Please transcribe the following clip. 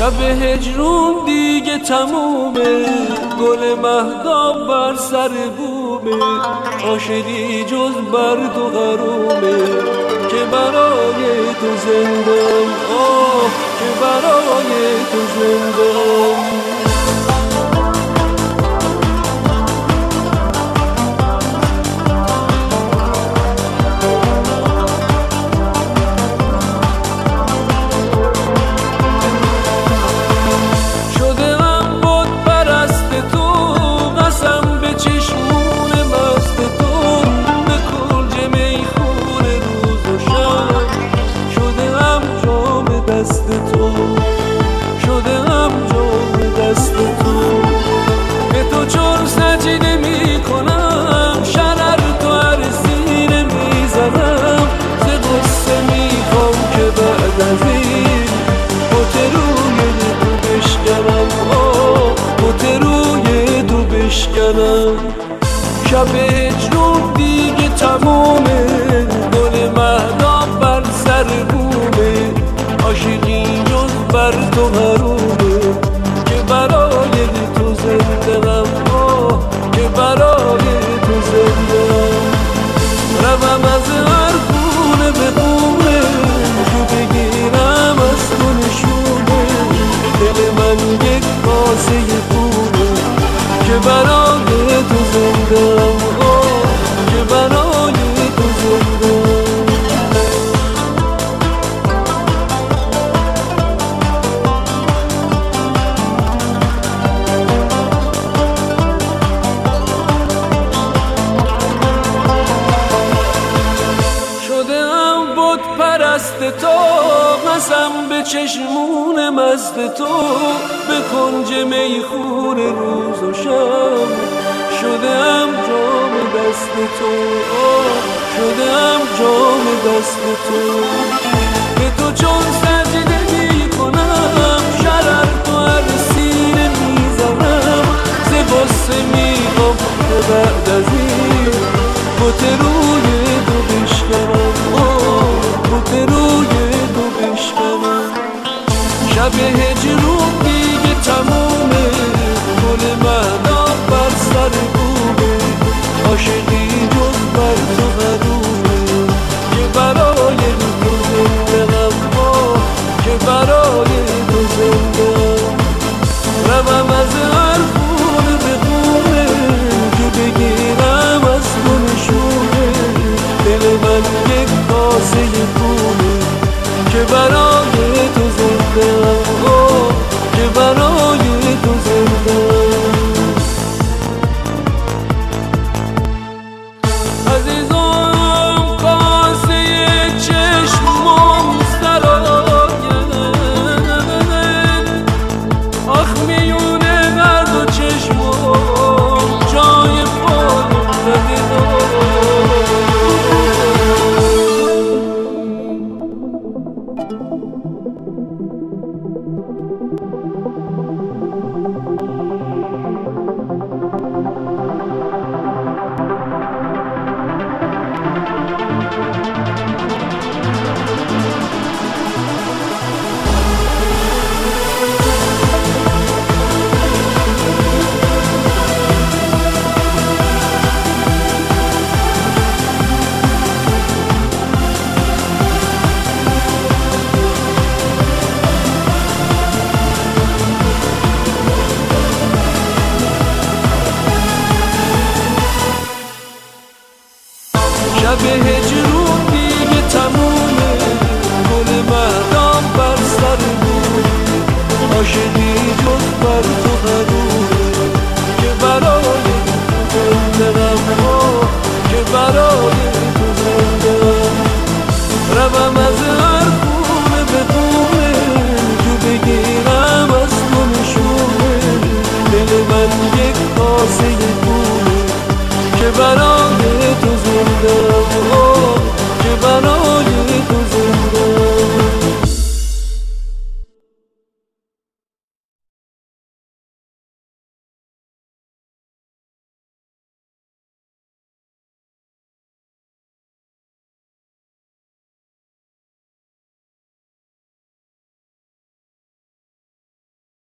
شب هجرون دیگه تمومه، گل مهتاب بر سر بومه، عاشقی جز بر تو غرومه که برای تو زندم، آه که برای تو زندم. شب هجرون دیگه تمومه، گل مهتاب بر سر بومه، عاشقی جز بر تو حرومه که برای تو زندم، آه که برای تو زندم. روم از هر خونه به خونه، جو بگیرم از تو نشونه، دل من یک کاسه خونه که برای تو زندم، که برای تو زندم. شدم بت پرست تو، قسم به چشمون مست تو، به کنج میخون روز و شب شدم جام دست تو، شدم جام دست تو. به تو چون سجده می کنم، شرر تو هر سینه می زنم، ز غصه می خوام که بعد از این بت روی تو بشکنم، بت روی تو بشکنم. شب هجرون دیگه تمومه، گل مهتاب بر سر بومه، عاشقی جز بر تو غرومه که برای تو زندم، که برای تو زندم. روم از هر خونه به خونه، که بگیرم از تو نشونه، دل من یک کاسه خونه که برای تو زندم، که برای تو زندم. عزیزم کاسه چشمم سراید، آخ میونه درد و چشمم جای پایم ندیدم. شب هجرون دیگه تمومه، گل مهتاب بر سر بومه، عاشقی جز بر تو غرومه که برای تو زندم، که برای